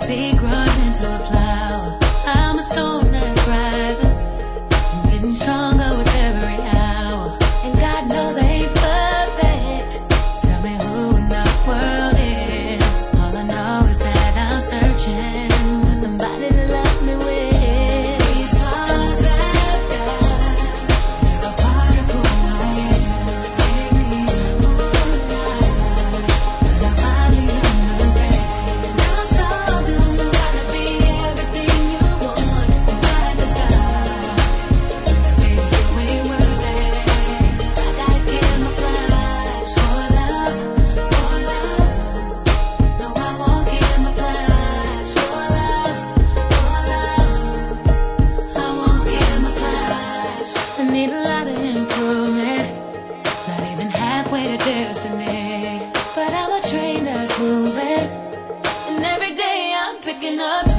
seed growing into a flower. I'm a storm that's rising and getting stronger with every hour. And God knows I ain't perfect. Tell me who in the world is. All I know is that I'm searching for somebody to love me with. These scars I've got, they're a part of who I am. Take me all night, but I finally understand. I'm so done trying to be everything you want, not the sky. 'Cause baby, you ain't worth it. I gotta camouflage for love, for love. No, I won't camouflage for love, for love. I won't camouflage. I need a lot of improvement, not even halfway to destiny. But I'm a train that's moving, and every day I'm picking up